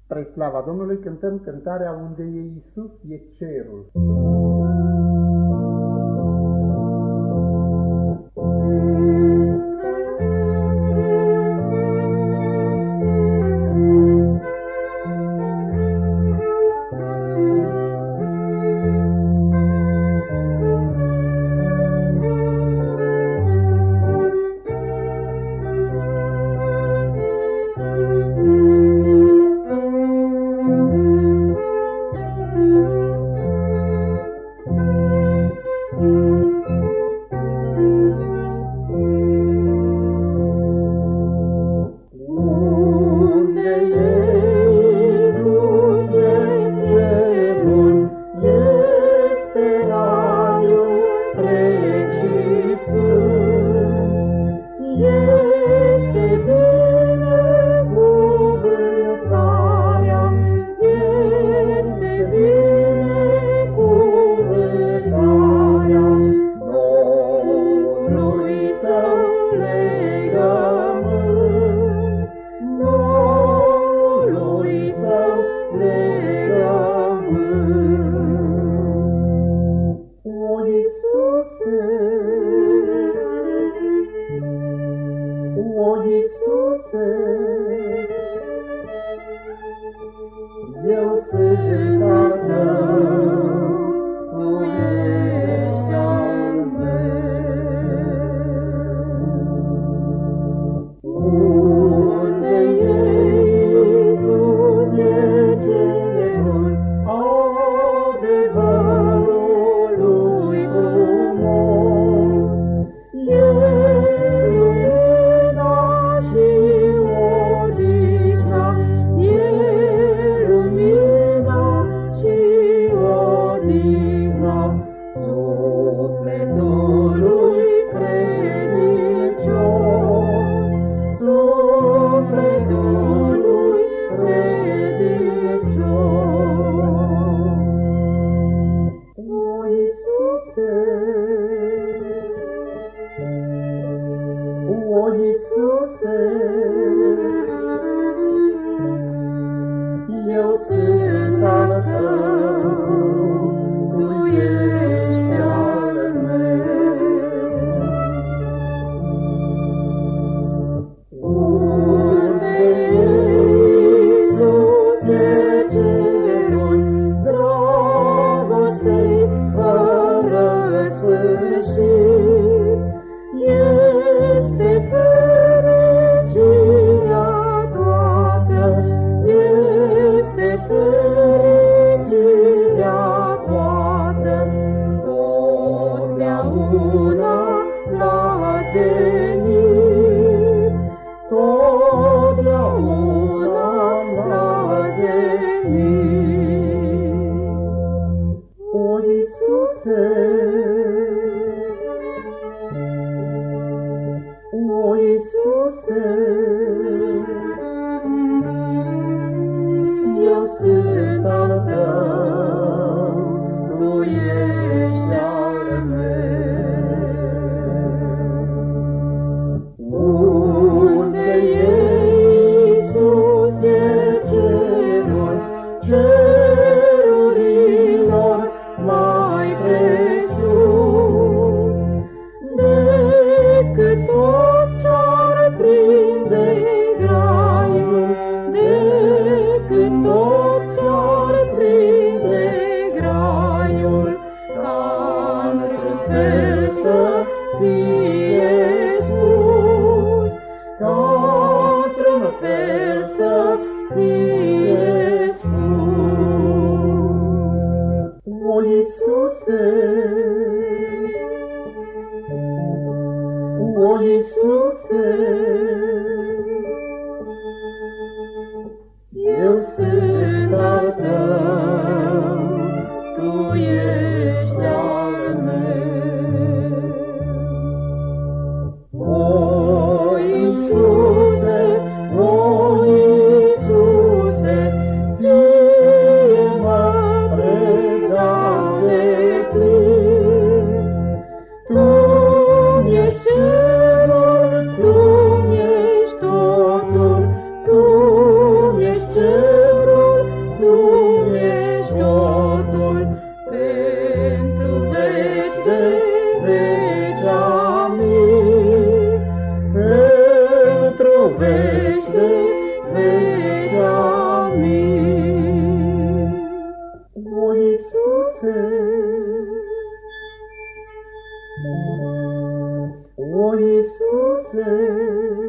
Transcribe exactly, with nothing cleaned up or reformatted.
Spre slava Domnului cântăm cântarea Unde e Iisus e cerul. O, Iisuse, eu sunt al tău, tu ești al meu. Unde e Iisus e cerul, adevărul lui frumos. O, Iisuse, eu sunt al tău, tu ești al meu. Unde e Iisus e cerul dragostei fără sfârșit. Este fericirea toată, este fericirea toată, totdeauna la zenit, totdeauna la zenit. O, Iisuse, O, Iisuse, eu sunt al tău, tu ești al meu. Unde e Iisus e cerul cerurilor mai presus, decât tot ce-ar prinde graiul, decât tot ce-ar prinde graiul, ca într-un fel să fie spus, ca într-un fel să fie spus. O, Iisuse, O, Iisuse, eu sunt al tău, tu ești al meu. O, Iisuse, O, Iisuse, Iisuse,